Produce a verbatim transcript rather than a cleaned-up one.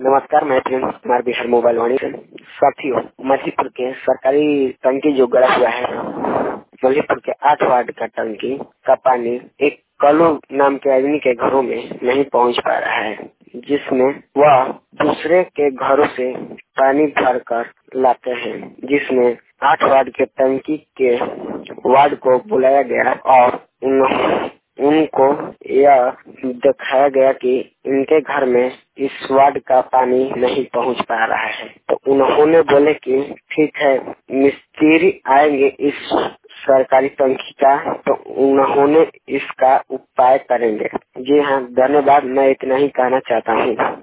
नमस्कार, मैं प्रिंस कुमार बिहार मोबाइल वाणी से। साथियों, मधेपुर के सरकारी टंकी जो गड़ा हुआ है, मधेपुर के आठ वार्ड का टंकी का पानी एक कलू नाम के आदमी के घरों में नहीं पहुंच पा रहा है, जिसमें वह दूसरे के घरों से पानी भर कर लाते हैं, जिसमें आठ वार्ड के टंकी के वार्ड को बुलाया गया और उन, उनको यह दिखाया गया कि इनके घर में इस वार्ड का पानी नहीं पहुंच पा रहा है। तो उन्होंने बोले कि ठीक है, मिस्त्री आएंगे इस सरकारी टंकी का, तो उन्होंने इसका उपाय करेंगे। जी हाँ, धन्यवाद। मैं इतना ही कहना चाहता हूँ।